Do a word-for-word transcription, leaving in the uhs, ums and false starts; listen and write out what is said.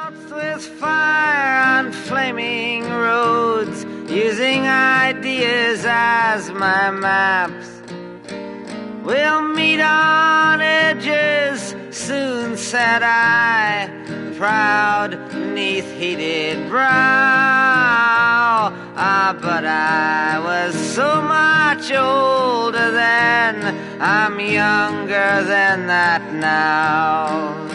With fire on flaming roads, using ideas as my maps. We'll meet on edges soon, said I, proud neath heated brow. Ah, but I was so much older then, I'm younger than that now.